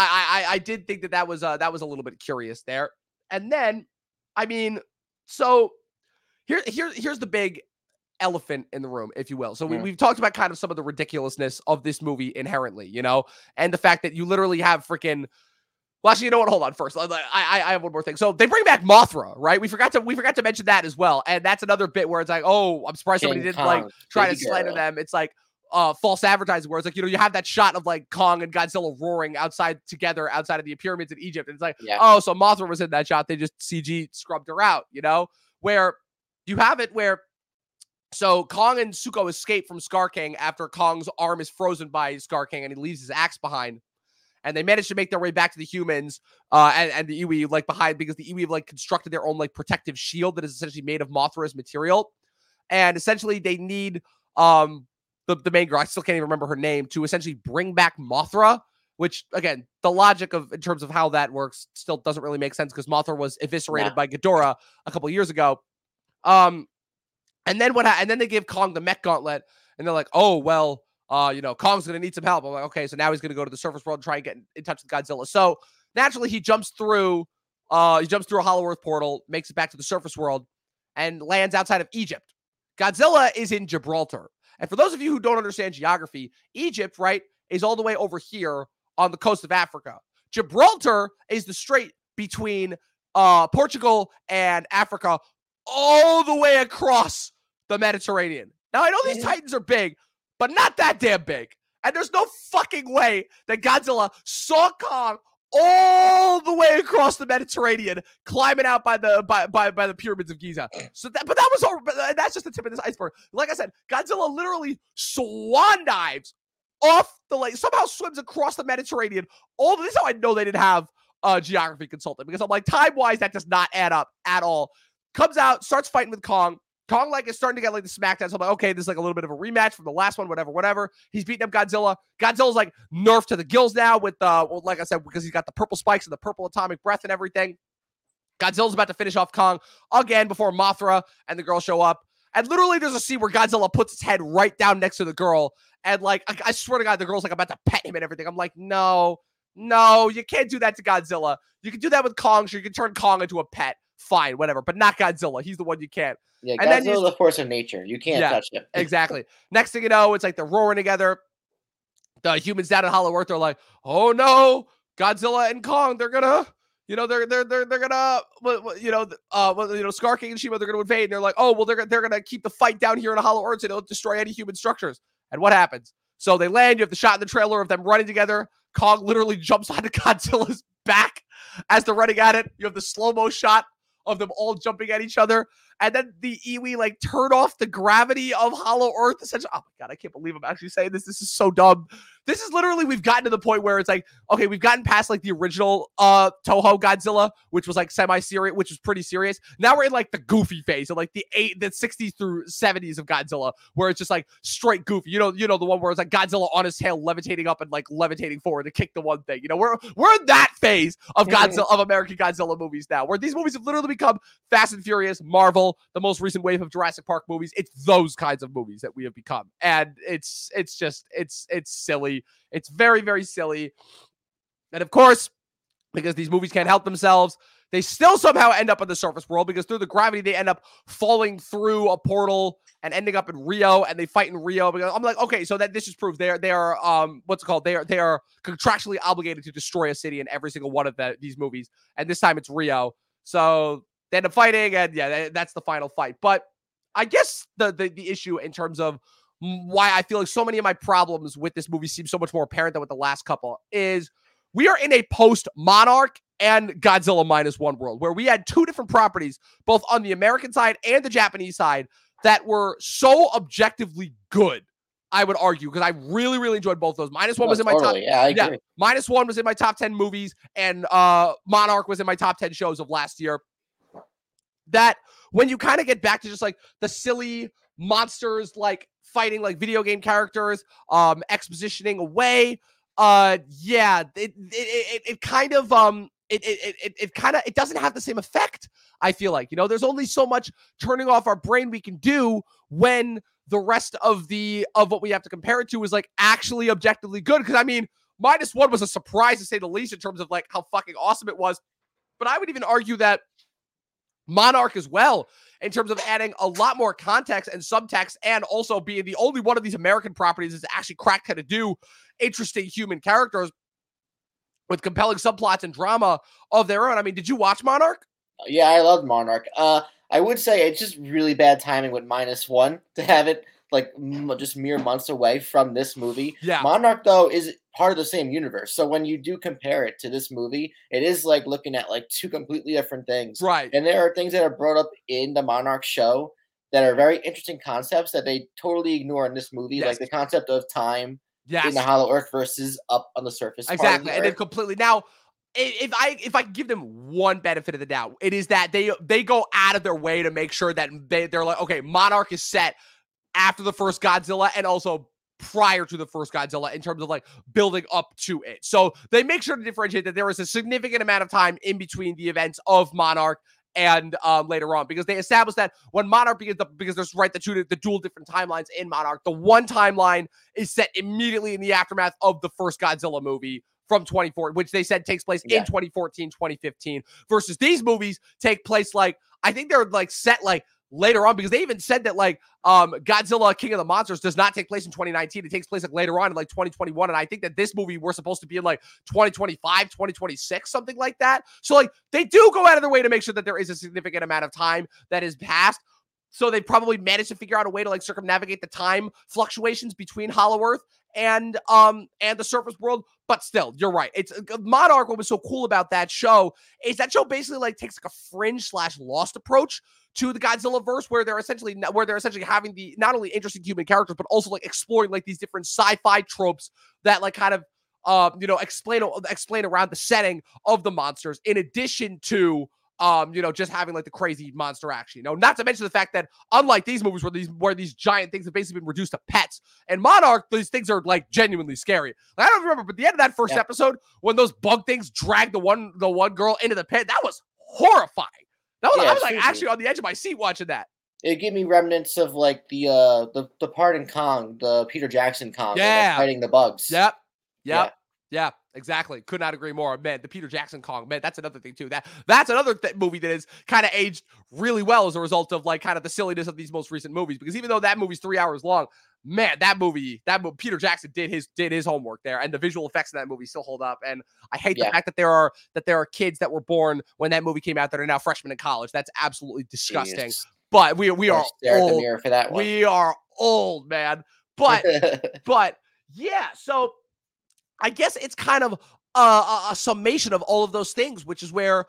I did think that was a little bit curious there. And then, I mean, so here's the big elephant in the room, if you will. So we've talked about kind of some of the ridiculousness of this movie inherently, you know, and the fact that you literally have freaking. Well, actually, you know what? Hold on. First, I have one more thing. So they bring back Mothra, right? We forgot to mention that as well, and that's another bit where it's like, oh, I'm surprised somebody didn't like try to slander them. It's like false advertising, where it's like, you know, you have that shot of like Kong and Godzilla roaring outside of the pyramids in Egypt, and it's like, oh, so Mothra was in that shot. They just CG scrubbed her out, you know? Where you have it where. So Kong and Zuko escape from Scar King after Kong's arm is frozen by Scar King and he leaves his axe behind. And they manage to make their way back to the humans and the Iwi like behind, because the Iwi have like constructed their own like protective shield that is essentially made of Mothra's material. And essentially they need the main girl, I still can't even remember her name, to essentially bring back Mothra, which again, the logic of in terms of how that works still doesn't really make sense because Mothra was eviscerated by Ghidorah a couple of years ago. And then and then they give Kong the mech gauntlet, and they're like, oh, well, you know, Kong's going to need some help. I'm like, okay, so now he's going to go to the surface world and try and get in touch with Godzilla. So naturally, he jumps through a Hollow Earth portal, makes it back to the surface world, and lands outside of Egypt. Godzilla is in Gibraltar. And for those of you who don't understand geography, Egypt, right, is all the way over here on the coast of Africa. Gibraltar is the strait between Portugal and Africa, all the way across the Mediterranean. Now, I know these Titans are big, but not that damn big. And there's no fucking way that Godzilla saw Kong all the way across the Mediterranean, climbing out by the pyramids of Giza. So but that's just the tip of this iceberg. Like I said, Godzilla literally swan dives off the lake, somehow swims across the Mediterranean. This is how I know they didn't have a geography consultant, because I'm like, time-wise, that does not add up at all. Comes out, starts fighting with Kong. Kong like is starting to get like the smackdown. So I'm like, okay, this is like a little bit of a rematch from the last one, whatever. He's beating up Godzilla. Godzilla's like nerfed to the gills now with well, like I said, because he's got the purple spikes and the purple atomic breath and everything. Godzilla's about to finish off Kong again before Mothra and the girl show up. And literally there's a scene where Godzilla puts his head right down next to the girl. And like, I swear to God, the girl's like about to pet him and everything. I'm like, no, you can't do that to Godzilla. You can do that with Kong. Sure, you can turn Kong into a pet. Fine, whatever, but not Godzilla. He's the one you can't. Yeah, Godzilla's the force of nature. You can't touch him. Exactly. Next thing you know, it's like they're roaring together. The humans down at Hollow Earth are like, oh no, Godzilla and Kong, they're gonna, you know, they're gonna, Scar King and Shimo, they're gonna invade. And they're like, oh, well, they're gonna keep the fight down here in Hollow Earth so they don't destroy any human structures. And what happens? So they land. You have the shot in the trailer of them running together. Kong literally jumps onto Godzilla's back as they're running at it. You have the slow-mo shot of them all jumping at each other. And then the Iwi like turn off the gravity of Hollow Earth. Essentially, oh my God, I can't believe I'm actually saying this. This is so dumb. This is literally, we've gotten to the point where it's like, okay, we've gotten past like the original Toho Godzilla, which was like semi-serious, which was pretty serious. Now we're in like the goofy phase of like the 60s through 70s of Godzilla, where it's just like straight goofy. You know the one where it's like Godzilla on his tail levitating up and like levitating forward to kick the one thing. You know, we're in that phase of Godzilla, of American Godzilla movies now, where these movies have literally become Fast and Furious, Marvel, the most recent wave of Jurassic Park movies. It's those kinds of movies that we have become. And it's silly. It's very, very silly. And of course, because these movies can't help themselves, they still somehow end up in the surface world, because through the gravity, they end up falling through a portal and ending up in Rio, and they fight in Rio. Because I'm like, okay, so that this just proves they are what's it called? They are contractually obligated to destroy a city in every single one of these movies. And this time it's Rio. So they end up fighting, and yeah, that's the final fight. But I guess the issue in terms of why I feel like so many of my problems with this movie seem so much more apparent than with the last couple is we are in a post-Monarch and Godzilla -1 world, where we had two different properties, both on the American side and the Japanese side, that were so objectively good, I would argue, because I really, really enjoyed both those. -1 was in my top. Yeah, I agree. -1 was in my top 10 movies, and Monarch was in my top 10 shows of last year. That when you kind of get back to just like the silly monsters, like fighting like video game characters, expositioning away, it kind of it doesn't have the same effect. I feel like, there's only so much turning off our brain we can do when the rest of what we have to compare it to is like actually objectively good. Because I mean, -1 was a surprise to say the least in terms of like how fucking awesome it was. But I would even argue that Monarch as well, in terms of adding a lot more context and subtext, and also being the only one of these American properties that's actually cracked how to do interesting human characters with compelling subplots and drama of their own. I mean, did you watch Monarch? Yeah, I loved Monarch. I would say it's just really bad timing with -1 to have it like just mere months away from this movie. Yeah. Monarch, though, is part of the same universe. So when you do compare it to this movie, it is like looking at like two completely different things. Right. And there are things that are brought up in the Monarch show that are very interesting concepts that they totally ignore in this movie, Yes. like the concept of time Yes. in the Hollow Earth versus up on the surface. Exactly. And then completely. Now, if I give them one benefit of the doubt, it is that they go out of their way to make sure that they're like, okay, Monarch is set after the first Godzilla and also prior to the first Godzilla in terms of like building up to it. So they make sure to differentiate that there is a significant amount of time in between the events of Monarch and later on, because they established that when Monarch begins, because there's the dual different timelines in Monarch. The one timeline is set immediately in the aftermath of the first Godzilla movie from 2014, which they said takes place in 2014, 2015, versus these movies take place like, I think they're like set like later on, because they even said that like Godzilla King of the Monsters does not take place in 2019. It takes place like later on in like 2021. And I think that this movie we're supposed to be in like 2025, 2026, something like that. So like they do go out of their way to make sure that there is a significant amount of time that is passed. So they probably managed to figure out a way to like circumnavigate the time fluctuations between Hollow Earth and the surface world. But still, you're right. It's Monarch. What was so cool about that show is that show basically like takes like a fringe/Lost approach to the Godzilla verse, where they're essentially having the not only interesting human characters, but also like exploring like these different sci-fi tropes that like kind of explain around the setting of the monsters, in addition to just having like the crazy monster action. Not to mention the fact that unlike these movies where these giant things have basically been reduced to pets, and Monarch, these things are like genuinely scary. Like, I don't remember, but the end of that first episode, when those bug things dragged the one girl into the pit, that was horrifying. I was like actually on the edge of my seat watching that. It gave me remnants of like the part in Kong, the Peter Jackson Kong, fighting the bugs. Yeah, exactly. Could not agree more. Man, the Peter Jackson Kong, man, that's another thing too. That's another movie that is kind of aged really well as a result of like kind of the silliness of these most recent movies. Because even though that movie's 3 hours long, man, that movie, Peter Jackson did his homework there, and the visual effects in that movie still hold up. And I hate the fact that there are kids that were born when that movie came out that are now freshmen in college. That's absolutely disgusting. Jeez. But we are old. For that one. We are old, man. But yeah, so I guess it's kind of a summation of all of those things, which is where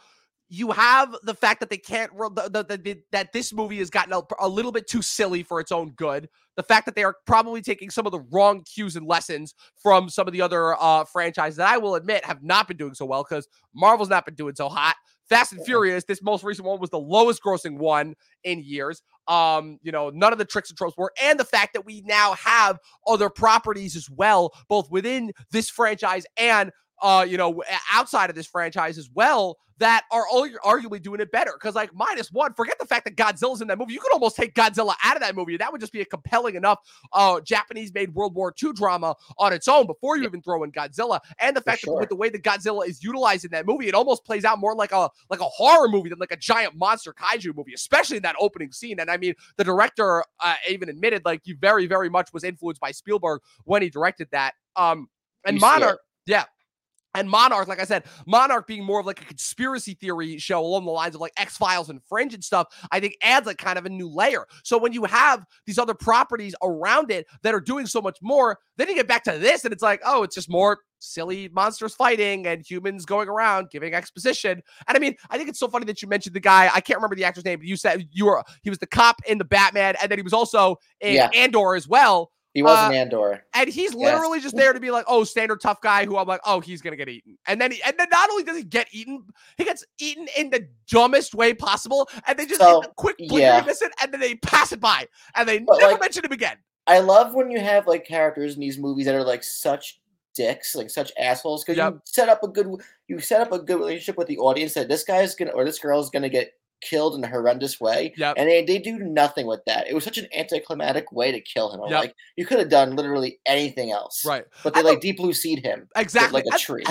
you have the fact that they can't that this movie has gotten a little bit too silly for its own good. The fact that they are probably taking some of the wrong cues and lessons from some of the other franchises that I will admit have not been doing so well, because Marvel's not been doing so hot. Fast and Furious, this most recent one, was the lowest grossing one in years. None of the tricks and tropes were, and the fact that we now have other properties as well, both within this franchise and outside of this franchise as well, that are arguably doing it better. Because, like, -1, forget the fact that Godzilla's in that movie. You could almost take Godzilla out of that movie. That would just be a compelling enough Japanese-made World War II drama on its own before you even throw in Godzilla. And the fact that with the way that Godzilla is utilized in that movie, it almost plays out more like a horror movie than like a giant monster kaiju movie, especially in that opening scene. And I mean, the director even admitted, like, he very, very much was influenced by Spielberg when he directed that. And Monarch, yeah. And Monarch, like I said, Monarch being more of like a conspiracy theory show along the lines of like X-Files and Fringe and stuff, I think adds like kind of a new layer. So when you have these other properties around it that are doing so much more, then you get back to this and it's like, oh, it's just more silly monsters fighting and humans going around giving exposition. And I mean, I think it's so funny that you mentioned the guy, I can't remember the actor's name, but you said he was the cop in the Batman, and then he was also in Andor as well. He was an Andor. And he's literally just there to be like, oh, standard tough guy who I'm like, oh, he's going to get eaten. And then not only does he get eaten, he gets eaten in the dumbest way possible. And they just get a quick blink miss it, and then they pass it by. And they never mention him again. I love when you have like characters in these movies that are like such dicks, like such assholes, because you set up a good relationship with the audience that this guy is gonna, or this girl is gonna get killed in a horrendous way, and they do nothing with that. It was such an anticlimactic way to kill him. Like, you could have done literally anything else, right? But they Deep Blue Sea'd him exactly like a tree.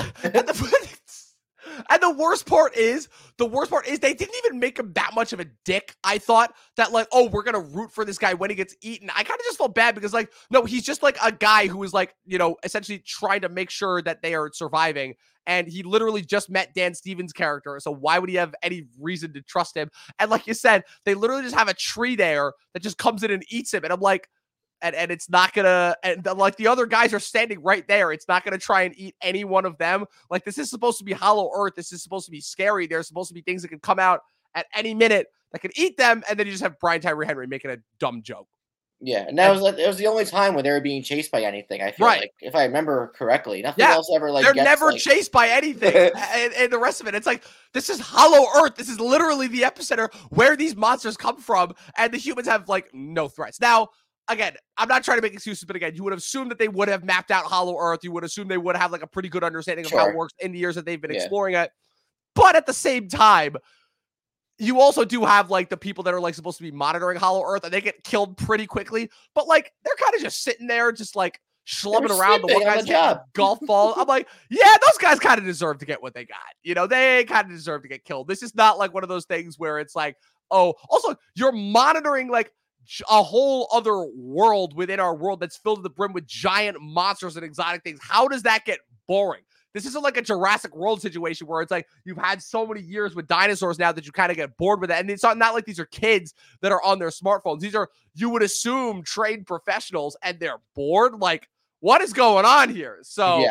And the worst part is they didn't even make him that much of a dick. I thought that, like, oh, we're going to root for this guy when he gets eaten. I kind of just felt bad because, like, no, he's just like a guy who is like, essentially trying to make sure that they are surviving. And he literally just met Dan Stevens' character. So why would he have any reason to trust him? And like you said, they literally just have a tree there that just comes in and eats him. And I'm like, and it's not gonna, and like the other guys are standing right there. It's not gonna try and eat any one of them. Like, this is supposed to be Hollow Earth. This is supposed to be scary. There's supposed to be things that can come out at any minute that can eat them. And then you just have Brian Tyree Henry making a dumb joke. Yeah, and it was the only time when they were being chased by anything. I feel like, if I remember correctly, nothing else ever they're never chased by anything. and the rest of it, it's like, this is Hollow Earth. This is literally the epicenter where these monsters come from, and the humans have like no threats. Now, again, I'm not trying to make excuses, but again, you would assume that they would have mapped out Hollow Earth. You would assume they would have like a pretty good understanding of how it works in the years that they've been exploring it. But at the same time, you also do have like the people that are like supposed to be monitoring Hollow Earth, and they get killed pretty quickly. But like, they're kind of just sitting there, just like schlumming around. The one guy's getting golf ball. I'm like, yeah, those guys kind of deserve to get what they got. They kind of deserve to get killed. This is not like one of those things where it's like, oh, also you're monitoring like a whole other world within our world that's filled to the brim with giant monsters and exotic things. How does that get boring? This isn't like a Jurassic World situation where it's like you've had so many years with dinosaurs now that you kind of get bored with it. And it's not like these are kids that are on their smartphones. These are, you would assume, trained professionals, and they're bored. Like, what is going on here? So,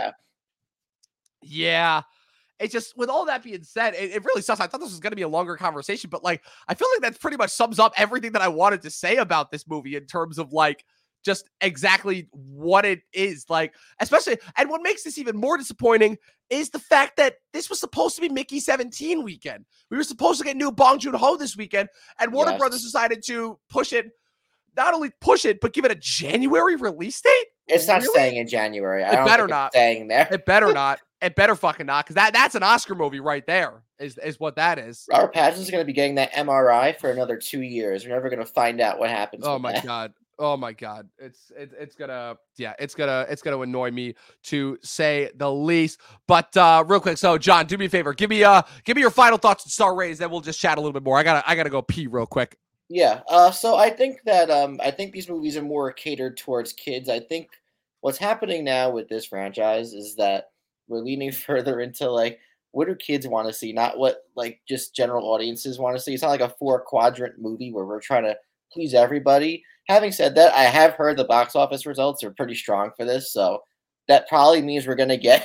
yeah. It's just, with all that being said, it really sucks. I thought this was going to be a longer conversation, but like, I feel like that pretty much sums up everything that I wanted to say about this movie in terms of like, just exactly what it is, like, especially, and what makes this even more disappointing is the fact that this was supposed to be Mickey 17 weekend. We were supposed to get new Bong Joon-ho this weekend, and Warner Brothers decided to push it, not only push it, but give it a January release date. It's not staying in January. It better not. Staying there. It better not. It better fucking not, because that's an Oscar movie right there, is what that is. Robert Pattinson's going to be getting that MRI for another 2 years. We're never going to find out what happens. Oh my God. Oh my God. It's gonna annoy me, to say the least. But real quick, so John, do me a favor. Give me your final thoughts on Star Rays, then we'll just chat a little bit more. I gotta go pee real quick. Yeah. So I think that I think these movies are more catered towards kids. I think what's happening now with this franchise is that we're leaning further into like, what do kids want to see, not what like just general audiences want to see. It's not like a 4-quadrant movie where we're trying to please everybody. Having said that, I have heard the box office results are pretty strong for this, so that probably means we're going to get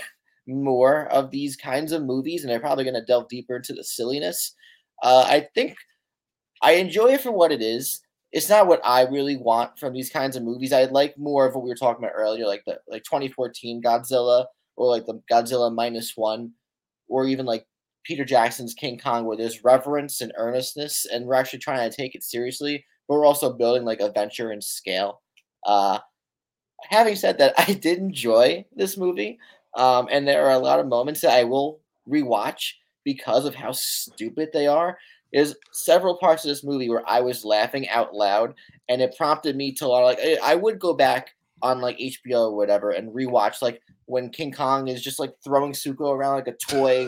more of these kinds of movies, and they're probably going to delve deeper into the silliness. I think I enjoy it for what it is. It's not what I really want from these kinds of movies. I like more of what we were talking about earlier, like the 2014 Godzilla, or like the Godzilla minus one, or even like Peter Jackson's King Kong, where there's reverence and earnestness, and we're actually trying to take it seriously, but we're also building like adventure and scale. Uh, Having said that, I did enjoy this movie, and there are a lot of moments that I will rewatch because of how stupid they are. There's several parts of this movie where I was laughing out loud, and it prompted me to like I would go back on like HBO or whatever and rewatch like when King Kong is just like throwing Suko around like a toy.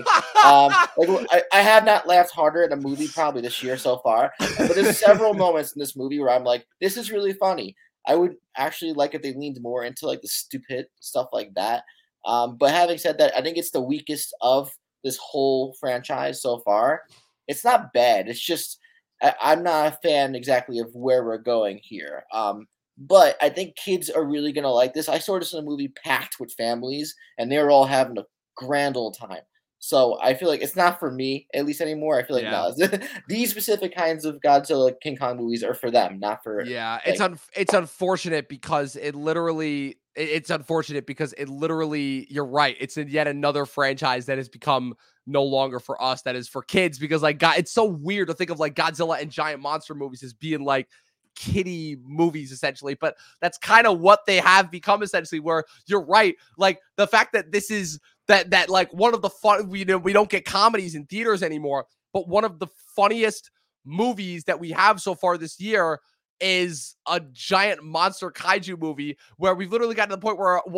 I have not laughed harder at a movie probably this year so far, but there's several moments in this movie where I'm like, this is really funny. I would actually like if they leaned more into like the stupid stuff like that. But having said that, I think it's the weakest of this whole franchise so far. It's not bad. It's just I'm not a fan exactly of where we're going here. But I think kids are really gonna like this. I saw this in a movie packed with families, and they were all having a grand old time. So I feel like it's not for me at least anymore. I feel like Yeah. no, these specific kinds of Godzilla King Kong movies are for them, not for Yeah, like it's unfortunate because it's unfortunate because it literally you're right. It's yet another franchise that has become no longer for us, that is for kids, because like God, it's so weird to think of like Godzilla and giant monster movies as being like kiddie movies essentially, but that's kind of what they have become essentially, where you're right. Like the fact that this is that like one of the fun, we don't get comedies in theaters anymore, but one of the funniest movies that we have so far this year is a giant monster kaiju movie where we've literally gotten to the point where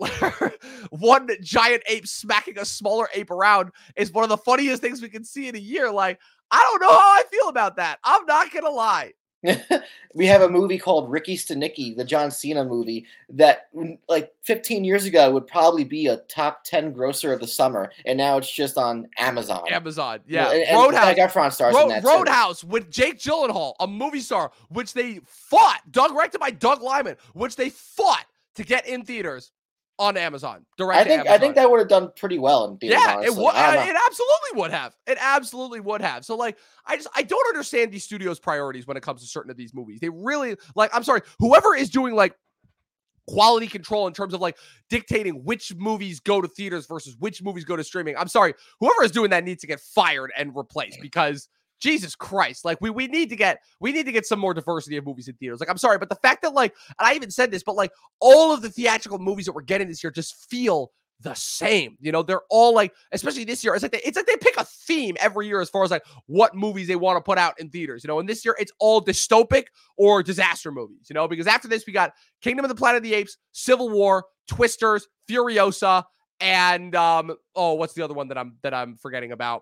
one giant ape smacking a smaller ape around is one of the funniest things we can see in a year. Like, I don't know how I feel about that. I'm not gonna lie. we have a movie called Ricky Stenicki, the John Cena movie, that like 15 years ago would probably be a top 10 grosser of the summer, and now it's just on Amazon. Amazon, You know, yeah. and Roadhouse, Zac Efron stars in that too. Roadhouse with Jake Gyllenhaal, a movie star, which they fought, directed by Doug Liman, which they fought to get in theaters on Amazon. I think that would have done pretty well in theaters. Yeah, honestly. it absolutely would have. It absolutely would have. So like, I don't understand these studios' priorities when it comes to certain of these movies. They really like. I'm sorry, whoever is doing like quality control in terms of like dictating which movies go to theaters versus which movies go to streaming. I'm sorry, whoever is doing that needs to get fired and replaced, because Jesus Christ, like we need to get some more diversity of movies in theaters. Like, I'm sorry, but the fact that like, and I even said this, but like all of the theatrical movies that we're getting this year just feel the same. You know, they're all like, especially this year, it's like they pick a theme every year as far as like what movies they want to put out in theaters. You know, and this year it's all dystopic or disaster movies. You know, because after this we got Kingdom of the Planet of the Apes, Civil War, Twisters, Furiosa, and what's the other one that I'm forgetting about?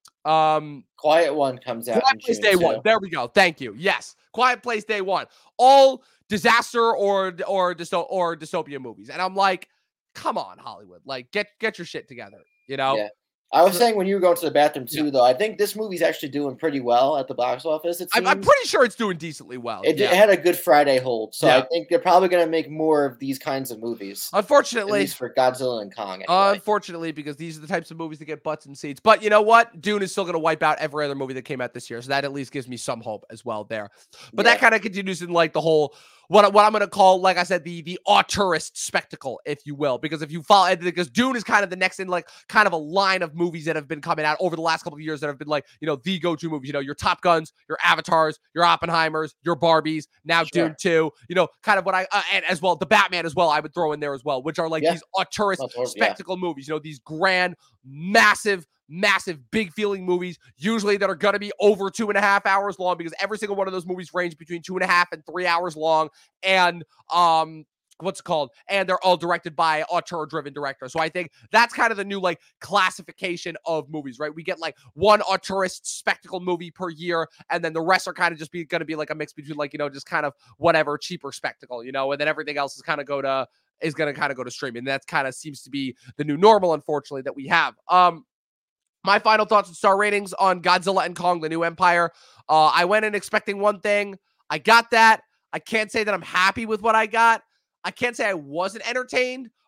Quiet One comes out Quiet Place Day One. There we go. Thank you. Yes, Quiet Place Day One. All disaster or dystopia movies, and I'm like, come on, Hollywood, like get your shit together. You know? Yeah. I was saying when you were going to the bathroom too, though, I think this movie's actually doing pretty well at the box office. I'm pretty sure it's doing decently well. It had a good Friday hold, so I think they're probably going to make more of these kinds of movies. Unfortunately, at least for Godzilla and Kong. Anyway. Unfortunately, because these are the types of movies that get butts in seats. But you know what? Dune is still going to wipe out every other movie that came out this year, so that at least gives me some hope as well there. But that kind of continues in like the whole what I'm going to call, like I said, the auteurist spectacle, if you will, because if you follow, because Dune is kind of the next in like kind of a line of movies that have been coming out over the last couple of years that have been like, you know, the go-to movies, you know, your Top Guns, your Avatars, your Oppenheimers, your Barbies, now Dune 2, you know, kind of what and as well, the Batman as well, I would throw in there as well, which are like these auteurist spectacle movies, you know, these grand, massive big feeling movies, usually that are going to be over 2.5 hours long, because every single one of those movies range between 2.5 and 3 hours long. And what's it called? And they're all directed by auteur-driven director. So I think that's kind of the new like classification of movies, right? We get like one auteurist spectacle movie per year, and then the rest are kind of just going to be like a mix between like, you know, just kind of whatever cheaper spectacle, you know, and then everything else is going to go to streaming. That kind of seems to be the new normal, unfortunately, that we have. My final thoughts and star ratings on Godzilla and Kong, The New Empire. I went in expecting one thing. I got that. I can't say that I'm happy with what I got. I can't say I wasn't entertained,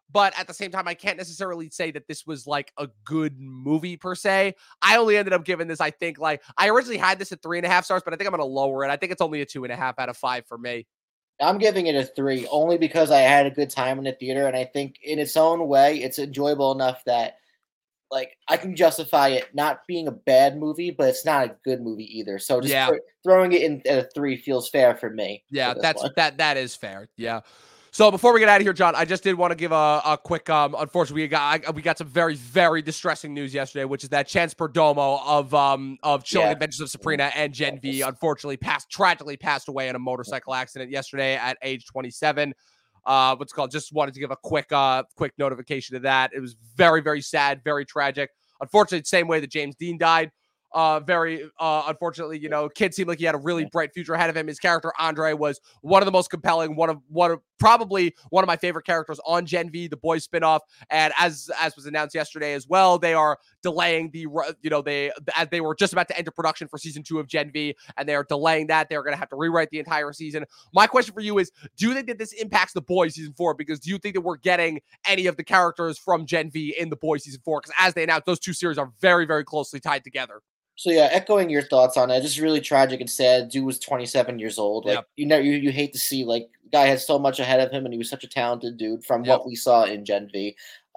but at the same time, I can't necessarily say that this was like a good movie per se. I only ended up giving this, I think, like I originally had this at 3.5 stars, but I think I'm going to lower it. I think it's only a 2.5 out of 5 for me. I'm giving it a 3 only because I had a good time in the theater, and I think in its own way, it's enjoyable enough that like I can justify it not being a bad movie, but it's not a good movie either. So just Yeah. throwing it in at a 3 feels fair for me. Yeah, For this one. that is fair. Yeah. So before we get out of here, John, I just did want to give a quick. Unfortunately, we got some very very distressing news yesterday, which is that Chance Perdomo of Chilling Adventures of Sabrina and Gen V unfortunately tragically passed away in a motorcycle accident yesterday at age 27. What's called? Just wanted to give a quick notification of that. It was very very sad, very tragic. Unfortunately, the same way that James Dean died. Very unfortunately, you know, kid seemed like he had a really bright future ahead of him. His character Andre was one of the most compelling, probably one of my favorite characters on Gen V, the Boys spinoff. And as was announced yesterday as well, they are delaying as they were just about to enter production for season 2 of Gen V, and they are delaying that. They're going to have to rewrite the entire season. My question for you is, do you think that this impacts the Boys season 4? Because do you think that we're getting any of the characters from Gen V in the Boys season 4? Because as they announced, those two series are very, very closely tied together. So yeah, echoing your thoughts on it, just really tragic and sad. Dude was 27 years old. Like you hate to see like guy had so much ahead of him, and he was such a talented dude from what we saw in Gen V.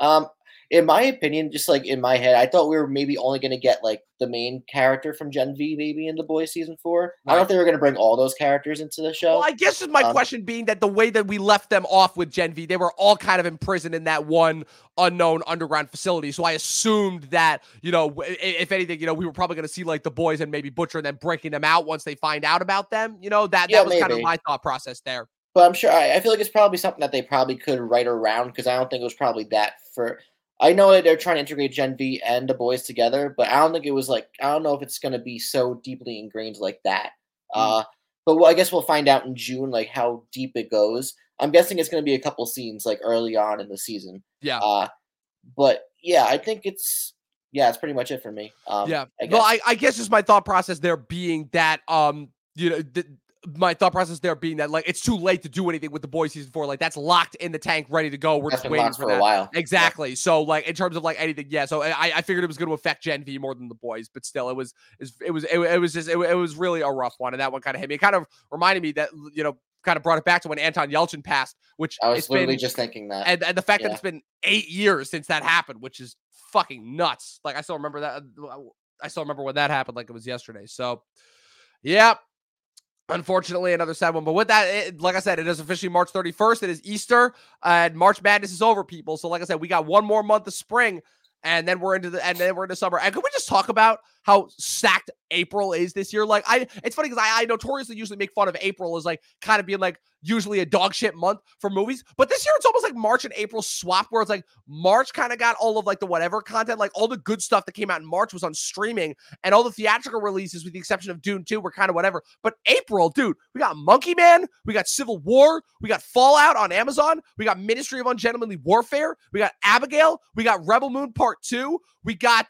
In my opinion, just like in my head, I thought we were maybe only going to get like the main character from Gen V maybe in The Boys season 4. Right. I don't know if they were going to bring all those characters into the show. Well, I guess just my question being that the way that we left them off with Gen V, they were all kind of imprisoned in that one unknown underground facility. So I assumed that, you know, if anything, you know, we were probably going to see like the Boys and maybe Butcher and then breaking them out once they find out about them. You know, that was kind of my thought process there. But I'm sure I feel like it's probably something that they probably could write around, because I don't think it was probably that for. I know that they're trying to integrate Gen V and the Boys together, but I don't think it was like, I don't know if it's going to be so deeply ingrained like that. But I guess we'll find out in June, like how deep it goes. I'm guessing it's going to be a couple scenes like early on in the season. Yeah. But yeah, I think it's pretty much it for me. Yeah. I guess just my thought process there being that, you know, my thought process there being that like it's too late to do anything with the Boys season 4. Like that's locked in the tank, ready to go. We're just waiting for that. A while. Exactly. Yeah. So like in terms of like anything, yeah. So I figured it was going to affect Gen V more than the Boys, but still, it was really a rough one, and that one kind of hit me. It kind of reminded me that, you know, kind of brought it back to when Anton Yelchin passed, which I was literally just thinking that, and the fact that it's been 8 years since that happened, which is fucking nuts. Like I still remember that. I still remember when that happened, like it was yesterday. So, yeah. Unfortunately, another sad one. But with that, like I said, it is officially March 31st. It is Easter, and March Madness is over, people. So, like I said, we got one more month of spring, and then we're into summer. And could we just talk about how stacked April is this year? Like, it's funny because I notoriously usually make fun of April as like kind of being like usually a dog shit month for movies, but this year it's almost like March and April swap, where it's like March kind of got all of like the whatever content, like all the good stuff that came out in March was on streaming, and all the theatrical releases, with the exception of Dune 2, were kind of whatever. But April, dude, we got Monkey Man, we got Civil War, we got Fallout on Amazon, we got Ministry of Ungentlemanly Warfare, we got Abigail, we got Rebel Moon Part 2, we got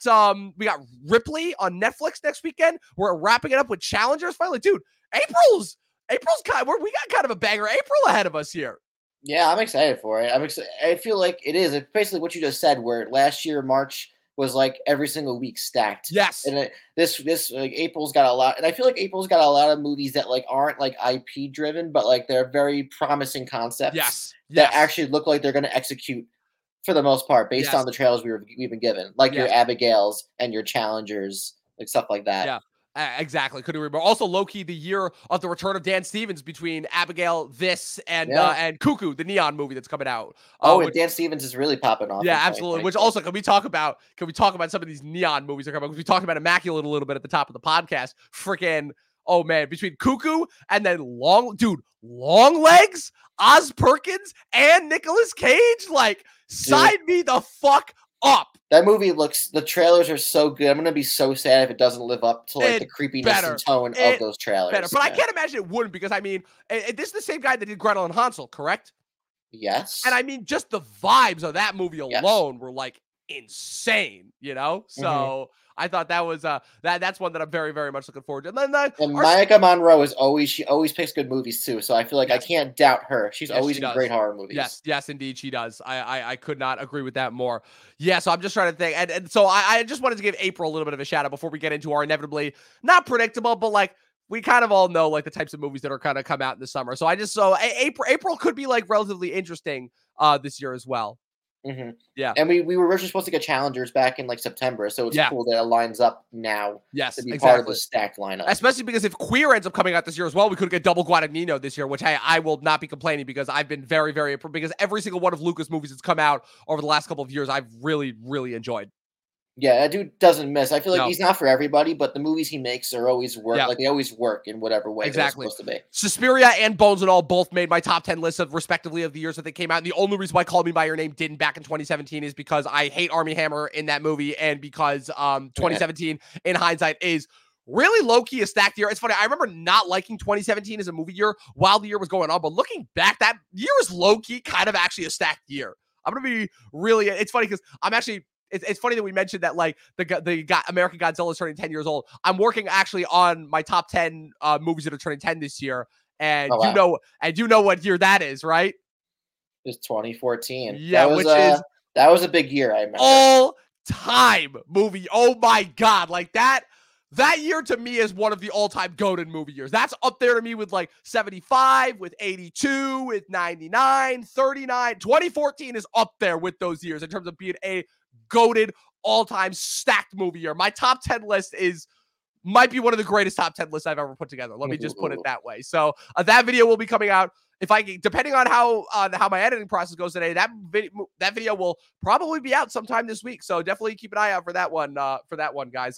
Ripley on Netflix next weekend. We're wrapping it up with Challengers finally, dude. April's kind of, we got kind of a banger April ahead of us here. Yeah, I'm excited for it. I feel like it is. It's basically what you just said, where last year March was like every single week stacked. Yes. And this like April's got a lot, and I feel like April's got a lot of movies that like aren't like IP driven, but like they're very promising concepts. Yes. That actually look like they're going to execute for the most part based on the trailers we've been given, like your Abigails and your Challengers, like stuff like that. Yeah. Exactly. Couldn't remember. Also, low-key, the year of the return of Dan Stevens between Abigail, this, and Cuckoo, the Neon movie that's coming out. And Dan Stevens is really popping off. Yeah, absolutely. Which also, can we talk about some of these Neon movies that are coming out? We talked about Immaculate a little bit at the top of the podcast. Freaking, oh man, between Cuckoo and then Long Legs, Oz Perkins, and Nicolas Cage, like, sign me the fuck up. That movie the trailers are so good. I'm going to be so sad if it doesn't live up to like the creepiness and tone of those trailers. But I can't imagine it wouldn't, because I mean, this is the same guy that did Gretel and Hansel, correct? Yes. And I mean, just the vibes of that movie alone were like insane, you know? So I thought that was that's one that I'm very, very much looking forward to. And then And Monica Monroe she always picks good movies too. So I feel like I yes. can't doubt her. She's Yes, always she in great does. horror movies. Yes, indeed, she does. I could not agree with that more. Yeah, so I'm just trying to think, and so I just wanted to give April a little bit of a shout out before we get into our inevitably not predictable, but like we kind of all know like the types of movies that are kind of come out in the summer. So April could be like relatively interesting this year as well. Mm-hmm. Yeah. And we were originally supposed to get challengers back in like September, so it's cool that it lines up now Yes, to be exactly. part of the stacked lineup. Especially because if Queer ends up coming out this year as well, we could get double Guadagnino this year, which I will not be complaining because I've been very, very because every single one of Lucas movies that's come out over the last couple of years, I've really, really enjoyed. Yeah, that dude doesn't miss. I feel like No. he's not for everybody, but the movies he makes are always work. Yeah. Like they always work in whatever way they're supposed to be. Suspiria and Bones and All both made my top 10 lists of respectively of the years that they came out. And the only reason why Call Me by Your Name didn't back in 2017 is because I hate Armie Hammer in that movie, and because 2017 in hindsight is really low-key a stacked year. It's funny, I remember not liking 2017 as a movie year while the year was going on, but looking back, that year is low-key kind of actually a stacked year. I'm gonna be really, it's funny because I'm actually, it's funny that we mentioned that like the American Godzilla is turning 10 years old. I'm working actually on my top 10 movies that are turning 10 this year, and you know what year that is, right? It's 2014. Yeah, that was a big year. I remember all-time movie. Oh my god, like that year to me is one of the all-time goated movie years. That's up there to me with like 75, with 82, with 99, 39. 2014 is up there with those years in terms of being a goated all-time stacked movie year. My top 10 list might be one of the greatest top 10 lists I've ever put together. Let me just put it that way. So that video will be coming out depending on how my editing process goes today. That video will probably be out sometime this week. So definitely keep an eye out for that one. Guys.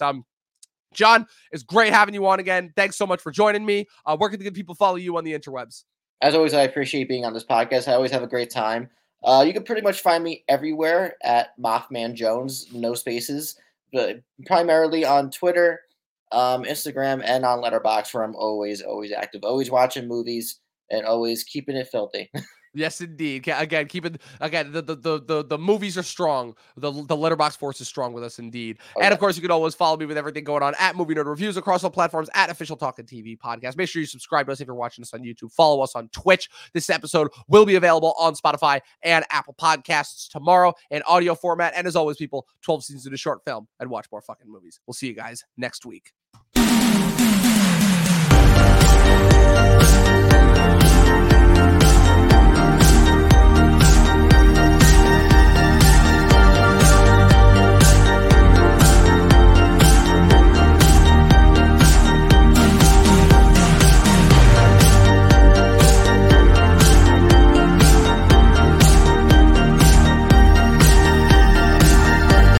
John, it's great having you on again. Thanks so much for joining me. Where can the good people follow you on the interwebs? As always, I appreciate being on this podcast. I always have a great time. You can pretty much find me everywhere at Mothman Jones, no spaces, but primarily on Twitter, Instagram, and on Letterboxd, where I'm always active, always watching movies and always keeping it filthy. Yes, indeed. Again, the movies are strong. The Letterboxd force is strong with us, indeed. And of course, you can always follow me with everything going on at Movie Nerd Reviews across all platforms at Official Talking TV Podcast. Make sure you subscribe to us if you're watching us on YouTube. Follow us on Twitch. This episode will be available on Spotify and Apple Podcasts tomorrow in audio format. And as always, people, 12 seasons in a short film, and watch more fucking movies. We'll see you guys next week.